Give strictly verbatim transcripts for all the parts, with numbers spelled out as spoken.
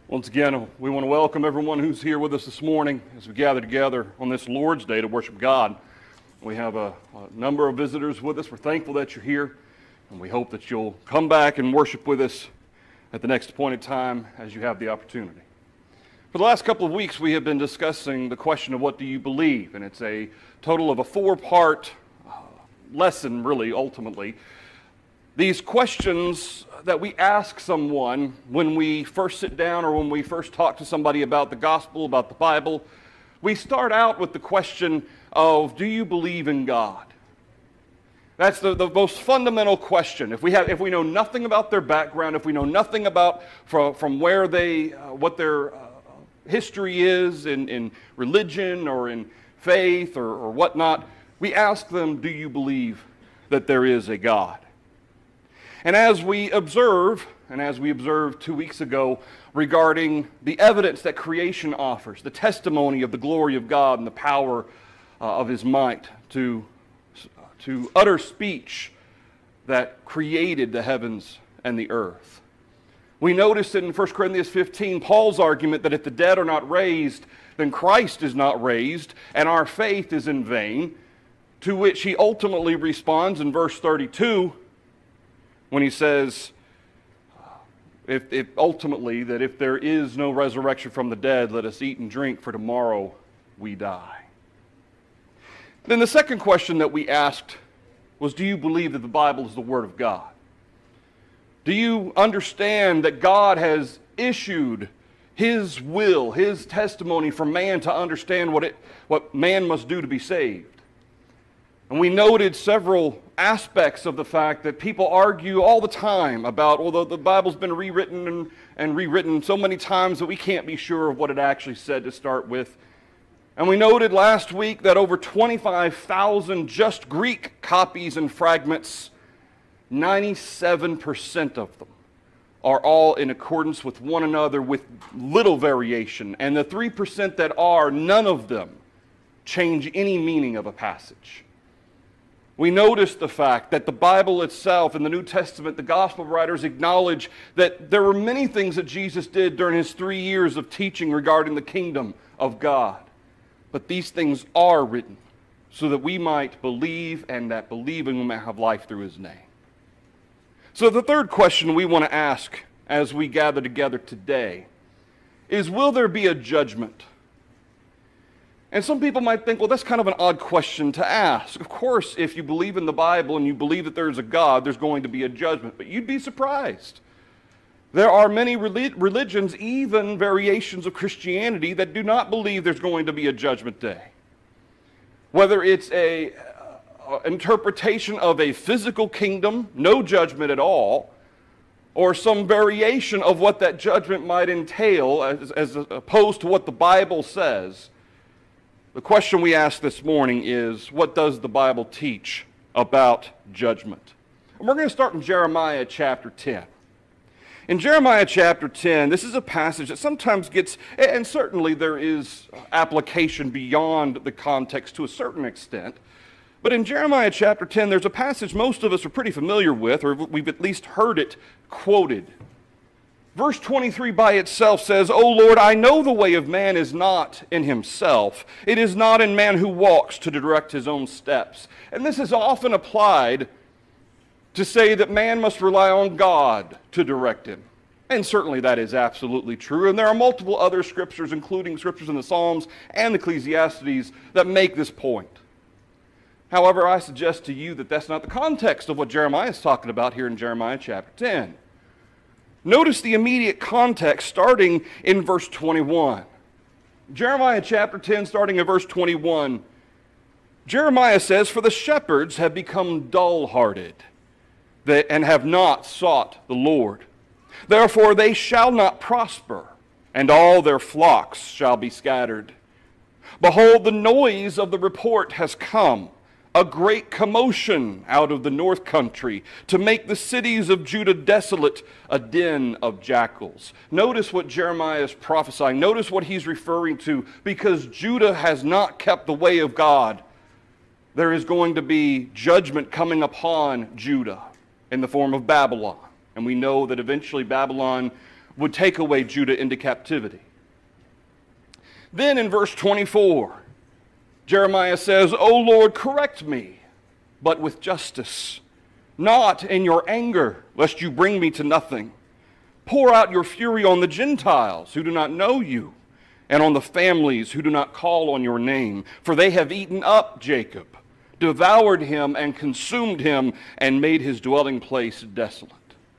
Once again, we want to welcome everyone who's here with us this morning as we gather together on this Lord's Day to worship God. We have a, a number of visitors with us. We're thankful that you're here, and we hope that you'll come back and worship with us at the next appointed time as you have the opportunity. For the last couple of weeks, we have been discussing the question of what do you believe, and it's a total of a four-part uh, lesson, really, ultimately. These questions that we ask someone when we first sit down or when we first talk to somebody about the gospel, about the Bible, we start out with the question of, do you believe in God? That's the, the most fundamental question. If we have, if we know nothing about their background, if we know nothing about from, from where they, uh, what their uh, history is in, in religion or in faith or, or whatnot, we ask them, do you believe that there is a God? And as we observe, and as we observed two weeks ago regarding the evidence that creation offers, the testimony of the glory of God and the power uh, of His might to, to utter speech that created the heavens and the earth. We noticed in First Corinthians fifteen, Paul's argument that if the dead are not raised, then Christ is not raised, and our faith is in vain, to which he ultimately responds in verse thirty-two, when he says, if, if ultimately, that if there is no resurrection from the dead, let us eat and drink, for tomorrow we die. Then the second question that we asked was, do you believe that the Bible is the Word of God? Do you understand that God has issued His will, His testimony for man to understand what, it, what man must do to be saved? And we noted several aspects of the fact that people argue all the time about, although the Bible's been rewritten and, and rewritten so many times that we can't be sure of what it actually said to start with. And we noted last week that over twenty-five thousand just Greek copies and fragments, ninety-seven percent of them are all in accordance with one another with little variation. And the three percent that are, none of them change any meaning of a passage. We notice the fact that the Bible itself, in the New Testament, the gospel writers acknowledge that there were many things that Jesus did during his three years of teaching regarding the kingdom of God. But these things are written so that we might believe, and that believing we might have life through his name. So the third question we want to ask as we gather together today is, will there be a judgment? And some people might think, well, that's kind of an odd question to ask. Of course, if you believe in the Bible and you believe that there's a God, there's going to be a judgment. But you'd be surprised. There are many religions, even variations of Christianity, that do not believe there's going to be a judgment day. Whether it's a uh, interpretation of a physical kingdom, no judgment at all, or some variation of what that judgment might entail as, as opposed to what the Bible says. The question we ask this morning is, what does the Bible teach about judgment? And we're going to start in Jeremiah chapter ten. In Jeremiah chapter ten, this is a passage that sometimes gets, and certainly there is application beyond the context to a certain extent, but in Jeremiah chapter ten, there's a passage most of us are pretty familiar with, or we've at least heard it quoted. Verse twenty-three by itself says, O Lord, I know the way of man is not in himself. It is not in man who walks to direct his own steps. And this is often applied to say that man must rely on God to direct him. And certainly that is absolutely true. And there are multiple other scriptures, including scriptures in the Psalms and Ecclesiastes, that make this point. However, I suggest to you that that's not the context of what Jeremiah is talking about here in Jeremiah chapter ten. Notice the immediate context starting in verse twenty-one. Jeremiah chapter ten, starting in verse twenty-one, Jeremiah says, For the shepherds have become dull-hearted and have not sought the Lord. Therefore they shall not prosper, and all their flocks shall be scattered. Behold, the noise of the report has come, a great commotion out of the north country, to make the cities of Judah desolate, a den of jackals. Notice what Jeremiah is prophesying. Notice what he's referring to. Because Judah has not kept the way of God, there is going to be judgment coming upon Judah in the form of Babylon. And we know that eventually Babylon would take away Judah into captivity. Then in verse twenty-four, Jeremiah says, "O Lord, correct me, but with justice, not in your anger, lest you bring me to nothing. Pour out your fury on the Gentiles who do not know you, and on the families who do not call on your name. For they have eaten up Jacob, devoured him and consumed him, and made his dwelling place desolate."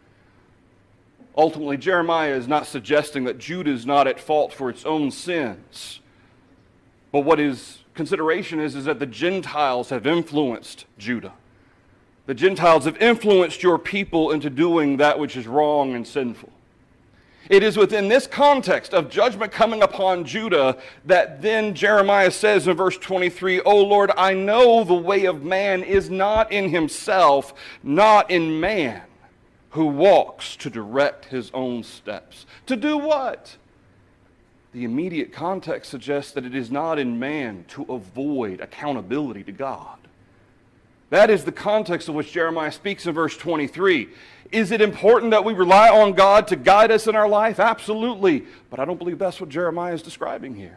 Ultimately, Jeremiah is not suggesting that Judah is not at fault for its own sins. But what his consideration is, is that the Gentiles have influenced Judah. The Gentiles have influenced your people into doing that which is wrong and sinful. It is within this context of judgment coming upon Judah that then Jeremiah says in verse twenty-three, "O Lord, I know the way of man is not in himself, not in man, who walks to direct his own steps." To do what? The immediate context suggests that it is not in man to avoid accountability to God. That is the context of which Jeremiah speaks in verse twenty-three. Is it important that we rely on God to guide us in our life? Absolutely. But I don't believe that's what Jeremiah is describing here.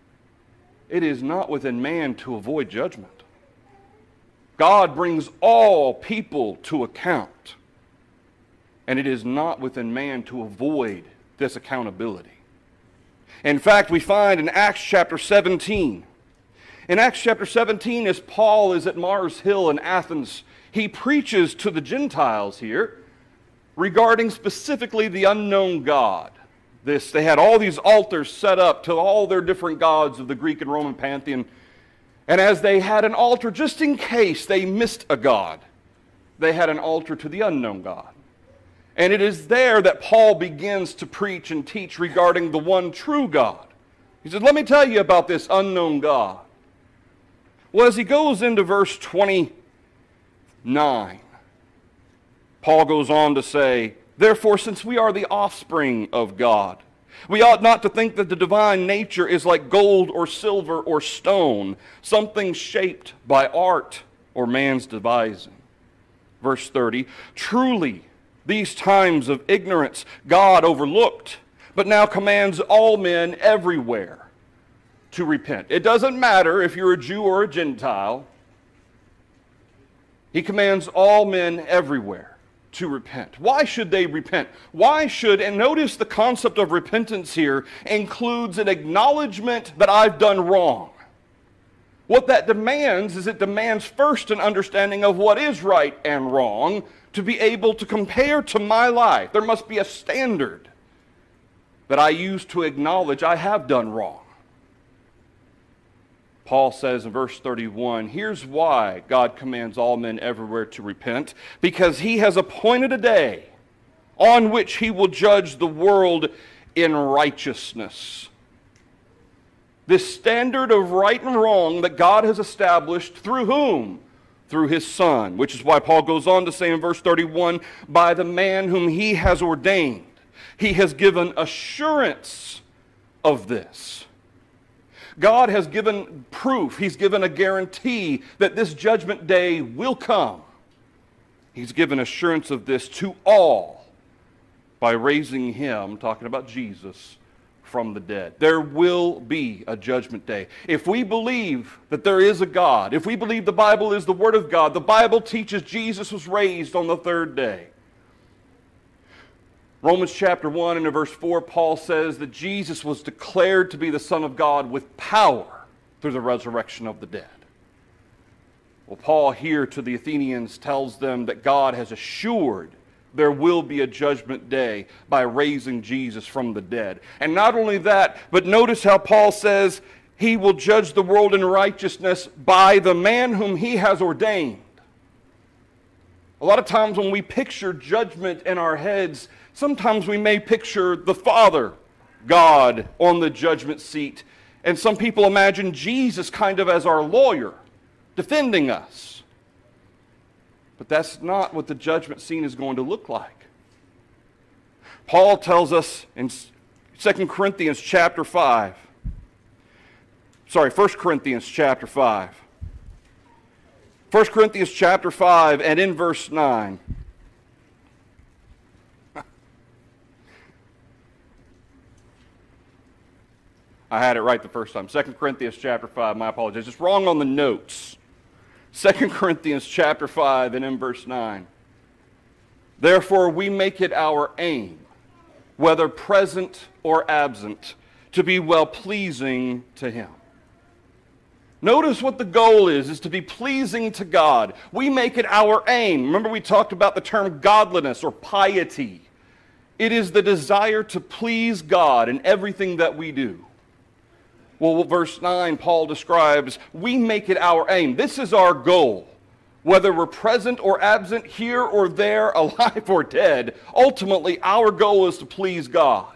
It is not within man to avoid judgment. God brings all people to account. And it is not within man to avoid this accountability. In fact, we find in Acts chapter seventeen, in Acts chapter seventeen, as Paul is at Mars Hill in Athens, he preaches to the Gentiles here regarding specifically the unknown God. This, they had all these altars set up to all their different gods of the Greek and Roman pantheon. And as they had an altar, just in case they missed a god, they had an altar to the unknown God. And it is there that Paul begins to preach and teach regarding the one true God. He said, let me tell you about this unknown God. Well, as he goes into verse twenty-nine, Paul goes on to say, "Therefore, since we are the offspring of God, we ought not to think that the divine nature is like gold or silver or stone, something shaped by art or man's devising." Verse thirty, "Truly, these times of ignorance God overlooked, but now commands all men everywhere to repent." It doesn't matter if you're a Jew or a Gentile. He commands all men everywhere to repent. Why should they repent? Why should, and notice the concept of repentance here includes an acknowledgement that I've done wrong. What that demands is it demands first an understanding of what is right and wrong to be able to compare to my life. There must be a standard that I use to acknowledge I have done wrong. Paul says in verse thirty-one, here's why God commands all men everywhere to repent: because he has appointed a day on which he will judge the world in righteousness. This standard of right and wrong that God has established through whom? Through his Son, which is why Paul goes on to say in verse thirty-one, by the man whom he has ordained. He has given assurance of this. God has given proof, he's given a guarantee that this judgment day will come. He's given assurance of this to all by raising him, talking about Jesus, from the dead. There will be a judgment day. If we believe that there is a God, if we believe the Bible is the Word of God, the Bible teaches Jesus was raised on the third day. Romans chapter one and in verse four, Paul says that Jesus was declared to be the Son of God with power through the resurrection of the dead. Well, Paul here to the Athenians tells them that God has assured there will be a judgment day by raising Jesus from the dead. And not only that, but notice how Paul says he will judge the world in righteousness by the man whom he has ordained. A lot of times when we picture judgment in our heads, sometimes we may picture the Father, God, on the judgment seat. And some people imagine Jesus kind of as our lawyer, defending us. But that's not what the judgment scene is going to look like. Paul tells us in Second Corinthians chapter five, sorry, First Corinthians chapter five. First Corinthians chapter five and in verse nine. I had it right the first time. Second Corinthians chapter five, my apologies. It's wrong on the notes. Second Corinthians chapter five and in verse nine. Therefore we make it our aim, whether present or absent, to be well-pleasing to Him. Notice what the goal is, is to be pleasing to God. We make it our aim. Remember we talked about the term godliness or piety. It is the desire to please God in everything that we do. Well, verse nine, Paul describes, we make it our aim. This is our goal. Whether we're present or absent, here or there, alive or dead, ultimately our goal is to please God.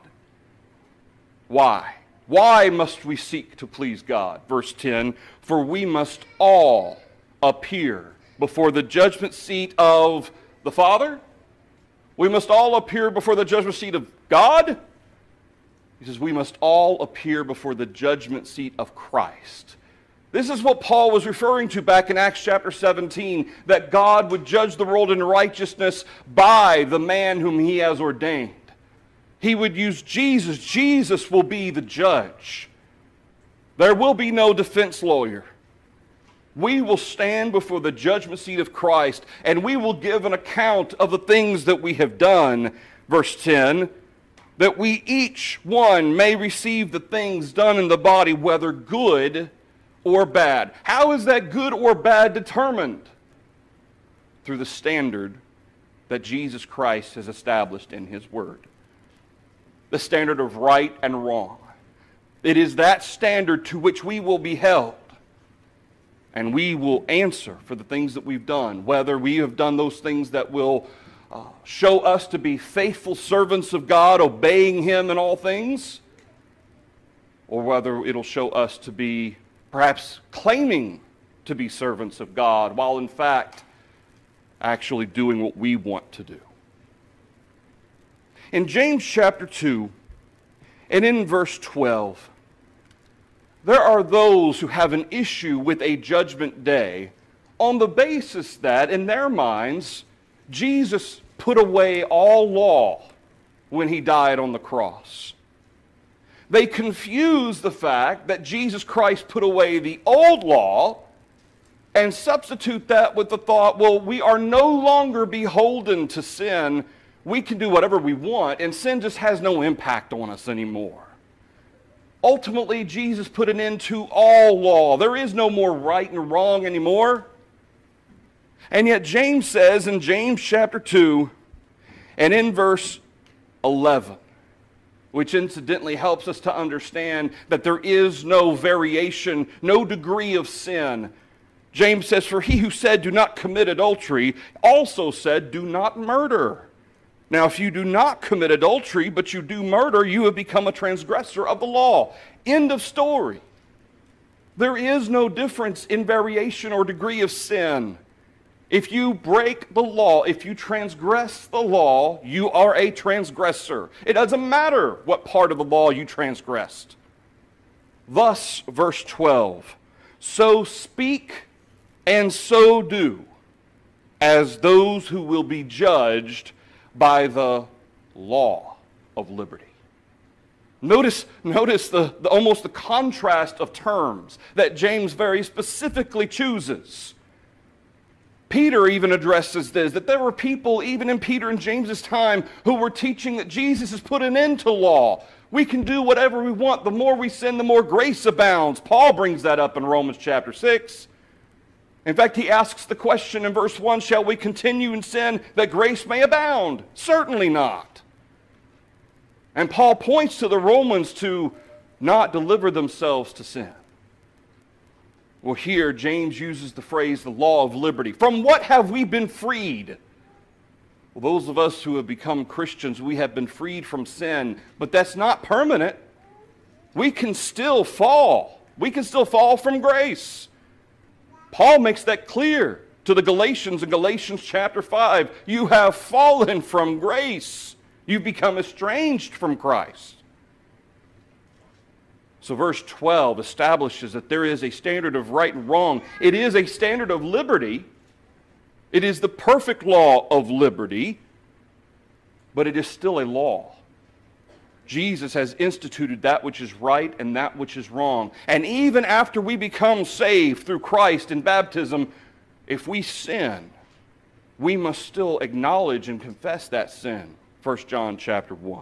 Why? Why must we seek to please God? Verse ten, for we must all appear before the judgment seat of the Father. We must all appear before the judgment seat of God. He says we must all appear before the judgment seat of Christ. This is what Paul was referring to back in Acts chapter seventeen, that God would judge the world in righteousness by the man whom He has ordained. He would use Jesus. Jesus will be the judge. There will be no defense lawyer. We will stand before the judgment seat of Christ, and we will give an account of the things that we have done. Verse ten, that we each one may receive the things done in the body, whether good or bad. How is that good or bad determined? Through the standard that Jesus Christ has established in His Word. The standard of right and wrong. It is that standard to which we will be held. And we will answer for the things that we've done, whether we have done those things that will uh, show us to be faithful servants of God, obeying Him in all things, or whether it'll show us to be perhaps claiming to be servants of God, while in fact actually doing what we want to do. In James chapter two, and in verse twelve, there are those who have an issue with a judgment day on the basis that, in their minds, Jesus put away all law when He died on the cross. They confuse the fact that Jesus Christ put away the old law and substitute that with the thought, well, we are no longer beholden to sin. We can do whatever we want, and sin just has no impact on us anymore. Ultimately, Jesus put an end to all law. There is no more right and wrong anymore. And yet James says in James chapter two and in verse eleven, which incidentally helps us to understand that there is no variation, no degree of sin. James says, for he who said, do not commit adultery, also said, do not murder. Now, if you do not commit adultery, but you do murder, you have become a transgressor of the law. End of story. There is no difference in variation or degree of sin. If you break the law, if you transgress the law, you are a transgressor. It doesn't matter what part of the law you transgressed. Thus, verse twelve, so speak and so do, as those who will be judged by the law of liberty. Notice, notice the, the almost the contrast of terms that James very specifically chooses. Peter even addresses this, that there were people even in Peter and James's time who were teaching that Jesus has put an end to law. We can do whatever we want. The more we sin, the more grace abounds. Paul brings that up in Romans chapter six. In fact, he asks the question in verse one, shall we continue in sin that grace may abound? Certainly not. And Paul points to the Romans to not deliver themselves to sin. Well, here James uses the phrase, the law of liberty. From what have we been freed? Well, those of us who have become Christians, we have been freed from sin, but that's not permanent. We can still fall. We can still fall from grace. Paul makes that clear to the Galatians in Galatians chapter five. You have fallen from grace. You've become estranged from Christ. So verse twelve establishes that there is a standard of right and wrong. It is a standard of liberty. It is the perfect law of liberty, but it is still a law. Jesus has instituted that which is right and that which is wrong. And even after we become saved through Christ in baptism, if we sin, we must still acknowledge and confess that sin. First John chapter one.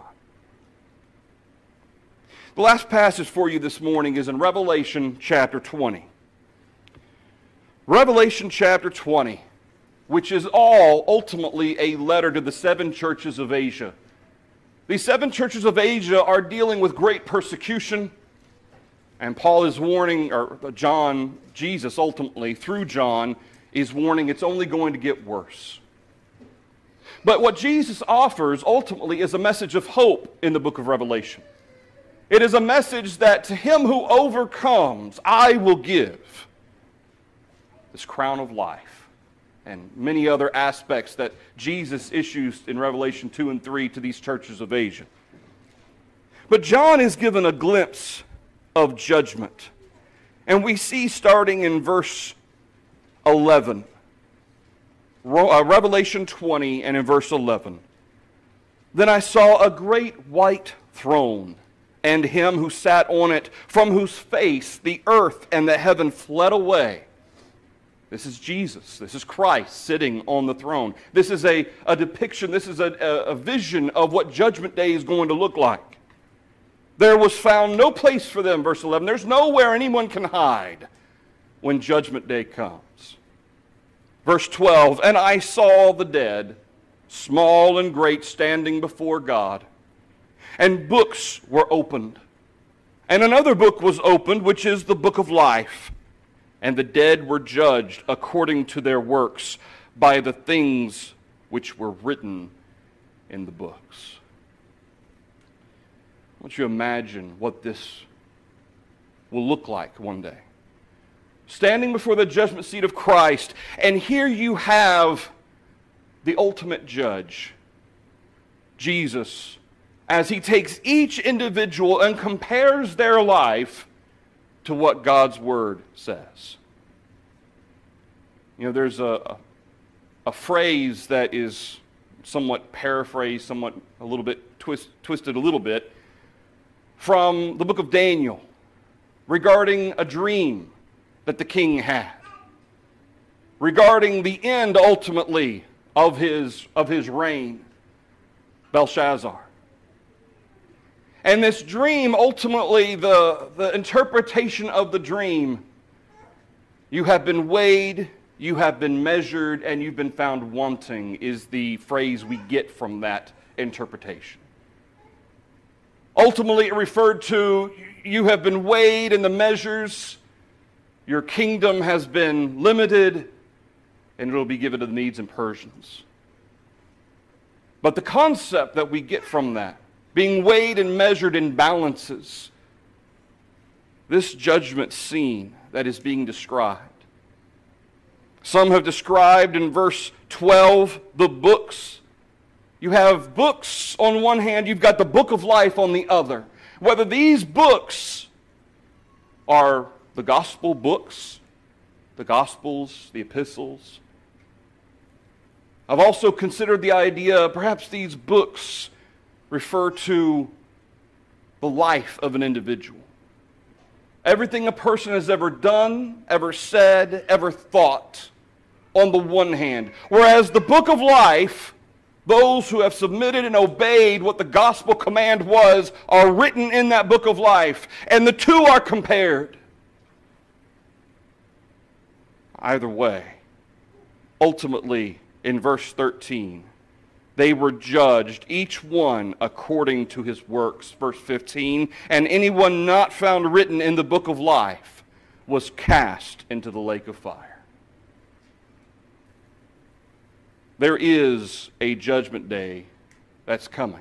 The last passage for you this morning is in Revelation chapter twenty. Revelation chapter twenty, which is all ultimately a letter to the seven churches of Asia. These seven churches of Asia are dealing with great persecution, and Paul is warning, or John, Jesus ultimately, through John, is warning it's only going to get worse. But what Jesus offers ultimately is a message of hope in the book of Revelation. It is a message that to him who overcomes, I will give this crown of life and many other aspects that Jesus issues in Revelation two and three to these churches of Asia. But John is given a glimpse of judgment. And we see starting in verse eleven, Revelation twenty and in verse eleven. Then I saw a great white throne, and him who sat on it, from whose face the earth and the heaven fled away. This is Jesus. This is Christ sitting on the throne. This is a, a depiction, this is a, a, a vision of what Judgment Day is going to look like. There was found no place for them, verse eleven. There's nowhere anyone can hide when Judgment Day comes. Verse twelve, and I saw the dead, small and great, standing before God. And books were opened. And another book was opened, which is the book of life. And the dead were judged according to their works by the things which were written in the books. I want you to imagine what this will look like one day. Standing before the judgment seat of Christ, and here you have the ultimate judge, Jesus, as he takes each individual and compares their life to what God's Word says. You know, there's a, a, a phrase that is somewhat paraphrased, somewhat a little bit twist, twisted a little bit, from the book of Daniel regarding a dream that the king had, regarding the end ultimately of his, of his reign, Belshazzar. And this dream, ultimately, the, the interpretation of the dream, you have been weighed, you have been measured, and you've been found wanting, is the phrase we get from that interpretation. Ultimately, it referred to, you have been weighed in the measures, your kingdom has been limited, and it will be given to the Medes and Persians. But the concept that we get from that, being weighed and measured in balances, this judgment scene that is being described. Some have described in verse twelve the books. You have books on one hand, you've got the book of life on the other. Whether these books are the gospel books, the gospels, the epistles. I've also considered the idea, perhaps these books refer to the life of an individual. Everything a person has ever done, ever said, ever thought, on the one hand. Whereas the book of life, those who have submitted and obeyed what the gospel command was, are written in that book of life. And the two are compared. Either way, ultimately, in verse thirteen, they were judged, each one according to his works. Verse fifteen, and anyone not found written in the book of life was cast into the lake of fire. There is a judgment day that's coming.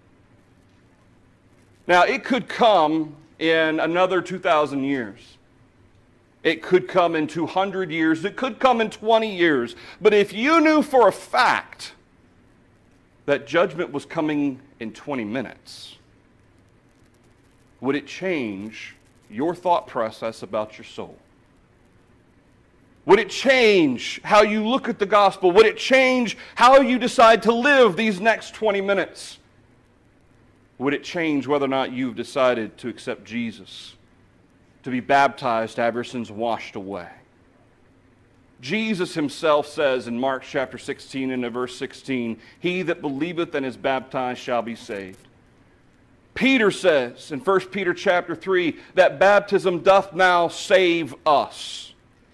Now, it could come in another two thousand years. It could come in two hundred years. It could come in twenty years. But if you knew for a fact that judgment was coming in twenty minutes, would it change your thought process about your soul? Would it change how you look at the gospel? Would it change how you decide to live these next twenty minutes? Would it change whether or not you've decided to accept Jesus, to be baptized, to have your sins washed away? Jesus himself says in Mark chapter sixteen and in verse sixteen, "He that believeth and is baptized shall be saved." Peter says in First Peter chapter three that baptism doth now save us.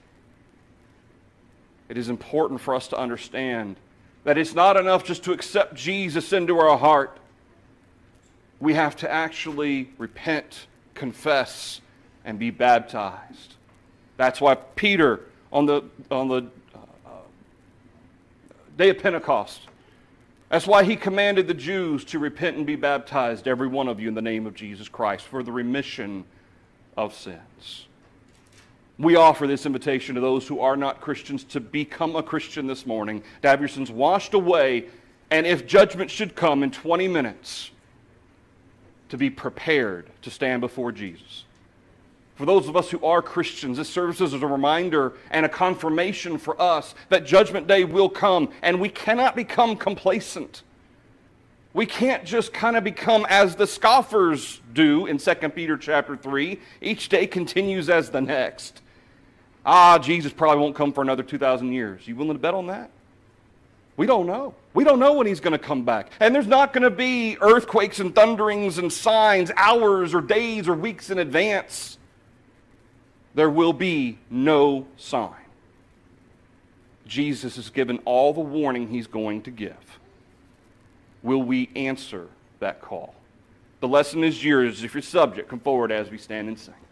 It is important for us to understand that it's not enough just to accept Jesus into our heart. We have to actually repent, confess, and be baptized. That's why Peter, on the, on the uh, day of Pentecost, that's why he commanded the Jews to repent and be baptized, every one of you, in the name of Jesus Christ, for the remission of sins. We offer this invitation to those who are not Christians to become a Christian this morning, to have your sins washed away, and if judgment should come in twenty minutes, to be prepared to stand before Jesus. For those of us who are Christians, this service is a reminder and a confirmation for us that Judgment Day will come, and we cannot become complacent. We can't just kind of become as the scoffers do in Second Peter chapter three. Each day continues as the next. Ah, Jesus probably won't come for another two thousand years. You willing to bet on that? We don't know. We don't know when he's going to come back. And there's not going to be earthquakes and thunderings and signs hours or days or weeks in advance. There will be no sign. Jesus has given all the warning he's going to give. Will we answer that call? The lesson is yours. If you're subject, come forward as we stand and sing.